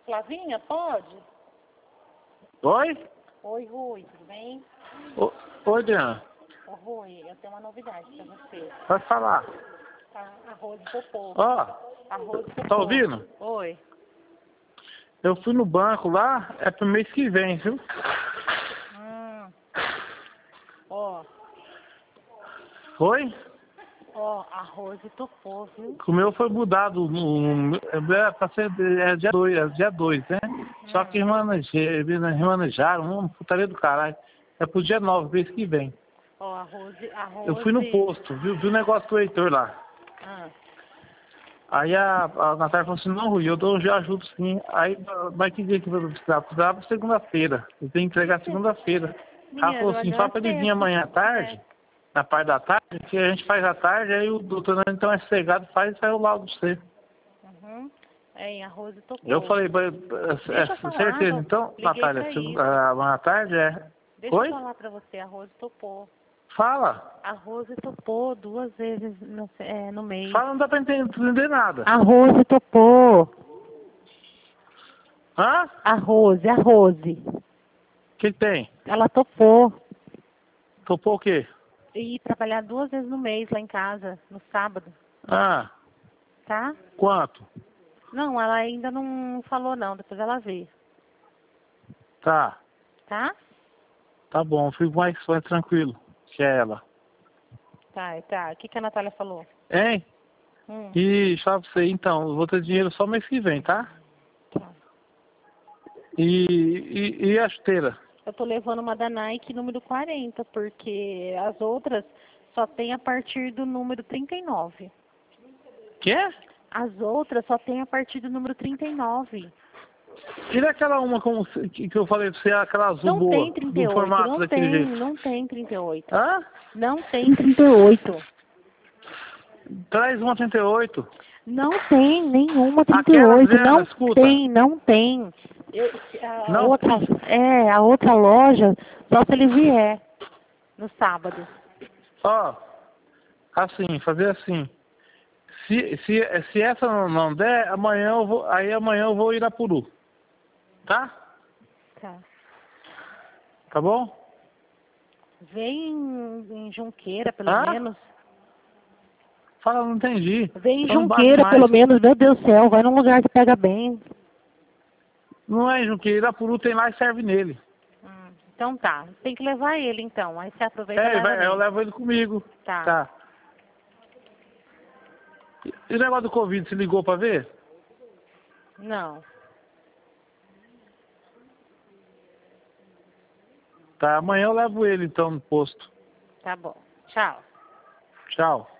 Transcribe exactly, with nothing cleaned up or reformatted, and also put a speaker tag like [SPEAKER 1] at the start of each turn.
[SPEAKER 1] Flavinha, pode?
[SPEAKER 2] Oi?
[SPEAKER 1] Oi, Rui, tudo bem?
[SPEAKER 2] O, oi, Diana.
[SPEAKER 1] Ô, Rui, eu tenho uma novidade pra você.
[SPEAKER 2] Pode falar.
[SPEAKER 1] Tá? Arroz e popô.
[SPEAKER 2] Ó,
[SPEAKER 1] Arroz e popô.
[SPEAKER 2] tá ouvindo?
[SPEAKER 1] Oi.
[SPEAKER 2] Eu fui no banco lá, é pro mês que vem, viu?
[SPEAKER 1] Hum. Ó,
[SPEAKER 2] Foi?
[SPEAKER 1] ó, arroz e popô, viu?
[SPEAKER 2] O meu foi mudado no. no é pra ser é dia dois, é dia dois, né? Só que
[SPEAKER 1] Hum.
[SPEAKER 2] remanejaram, remanejaram, uma putaria do caralho. É pro dia nove, mês que vem.
[SPEAKER 1] Ó, arroz e...
[SPEAKER 2] Eu
[SPEAKER 1] Arroz
[SPEAKER 2] fui no
[SPEAKER 1] e...
[SPEAKER 2] posto, viu, vi o negócio do Heitor lá.
[SPEAKER 1] Ah,
[SPEAKER 2] Aí a, a Natália falou assim, não, Rui, eu dou, já ajudo sim. Aí, mas que dia que eu vou precisar? Precisava segunda-feira. Eu tenho que entregar segunda-feira. Ela
[SPEAKER 1] menina,
[SPEAKER 2] falou
[SPEAKER 1] hoje
[SPEAKER 2] assim,
[SPEAKER 1] não
[SPEAKER 2] fala
[SPEAKER 1] é
[SPEAKER 2] pra ele vir
[SPEAKER 1] sexta.
[SPEAKER 2] amanhã à tarde,
[SPEAKER 1] É.
[SPEAKER 2] na parte da tarde, que a gente faz à tarde, aí o doutor então é cegado, faz e sai o laudo pra você.
[SPEAKER 1] Uhum. É, em arroz e
[SPEAKER 2] Eu
[SPEAKER 1] popô.
[SPEAKER 2] falei, "Mas,
[SPEAKER 1] Deixa eu
[SPEAKER 2] é, é
[SPEAKER 1] falar,
[SPEAKER 2] certeza,
[SPEAKER 1] tô...
[SPEAKER 2] então,
[SPEAKER 1] liguei
[SPEAKER 2] Natália,
[SPEAKER 1] pra
[SPEAKER 2] segunda,
[SPEAKER 1] isso.
[SPEAKER 2] amanhã à tarde é.
[SPEAKER 1] Deixa eu
[SPEAKER 2] Oi?
[SPEAKER 1] falar pra você, arroz e popô.
[SPEAKER 2] Fala.
[SPEAKER 1] Arroz e topô duas vezes no, é, no mês.
[SPEAKER 2] Fala, não dá pra entender, entender nada.
[SPEAKER 1] Arroz e topô.
[SPEAKER 2] Hã?
[SPEAKER 1] Arroz, é a Rose.
[SPEAKER 2] O que que tem?
[SPEAKER 1] Ela topou
[SPEAKER 2] Topou o quê?
[SPEAKER 1] ir trabalhar duas vezes no mês lá em casa, no sábado,
[SPEAKER 2] Ah,
[SPEAKER 1] tá?
[SPEAKER 2] quanto?
[SPEAKER 1] Não, ela ainda não falou não, depois ela vê,
[SPEAKER 2] Tá.
[SPEAKER 1] tá?
[SPEAKER 2] Tá bom, fico mais, mais tranquilo, que é ela.
[SPEAKER 1] Tá, tá. O que, que a Natália falou?
[SPEAKER 2] Hein?
[SPEAKER 1] Hum,
[SPEAKER 2] E só pra você, então, eu vou ter dinheiro só mês que vem, tá?
[SPEAKER 1] tá.
[SPEAKER 2] E, e, e a chuteira?
[SPEAKER 1] Eu tô levando uma da Nike número quarenta, porque as outras só tem a partir do número trinta e nove.
[SPEAKER 2] Quê?
[SPEAKER 1] As outras só tem a partir do número trinta e nove.
[SPEAKER 2] Tira aquela uma como, que, que eu falei pra você, aquela azul
[SPEAKER 1] Não tem
[SPEAKER 2] boa,
[SPEAKER 1] trinta e
[SPEAKER 2] do
[SPEAKER 1] oito,
[SPEAKER 2] formato
[SPEAKER 1] não
[SPEAKER 2] daquele
[SPEAKER 1] tem,
[SPEAKER 2] jeito.
[SPEAKER 1] não tem trinta e oito.
[SPEAKER 2] Hã?
[SPEAKER 1] Não tem trinta e oito.
[SPEAKER 2] Traz uma trinta e oito.
[SPEAKER 1] Não tem nenhuma trinta e
[SPEAKER 2] Aquelas
[SPEAKER 1] oito,
[SPEAKER 2] velhas,
[SPEAKER 1] não
[SPEAKER 2] escuta.
[SPEAKER 1] tem, não tem. Eu, a
[SPEAKER 2] Não
[SPEAKER 1] outra,
[SPEAKER 2] tem.
[SPEAKER 1] é, a outra loja, só se ele vier no sábado.
[SPEAKER 2] Ó, assim, fazer assim. Se, se, se essa não, não der, amanhã eu vou, aí amanhã eu vou ir a Puru. Tá?
[SPEAKER 1] Tá.
[SPEAKER 2] Tá bom?
[SPEAKER 1] Vem em, em Junqueira, pelo
[SPEAKER 2] Hã?
[SPEAKER 1] menos.
[SPEAKER 2] Fala, não entendi.
[SPEAKER 1] Vem em
[SPEAKER 2] Só não bate
[SPEAKER 1] Junqueira,
[SPEAKER 2] mais.
[SPEAKER 1] pelo menos, meu Deus do céu, vai num lugar que pega bem.
[SPEAKER 2] Não é, Juqueira, Irapuru tem lá e serve nele.
[SPEAKER 1] Hum, então tá, tem que levar ele então, aí você aproveita e
[SPEAKER 2] É,
[SPEAKER 1] leva
[SPEAKER 2] vai, eu
[SPEAKER 1] nele.
[SPEAKER 2] levo ele comigo.
[SPEAKER 1] Tá.
[SPEAKER 2] Tá. E e o negócio do Covid, você ligou pra ver?
[SPEAKER 1] Não.
[SPEAKER 2] Tá, amanhã eu levo ele então no posto.
[SPEAKER 1] Tá bom. Tchau.
[SPEAKER 2] Tchau.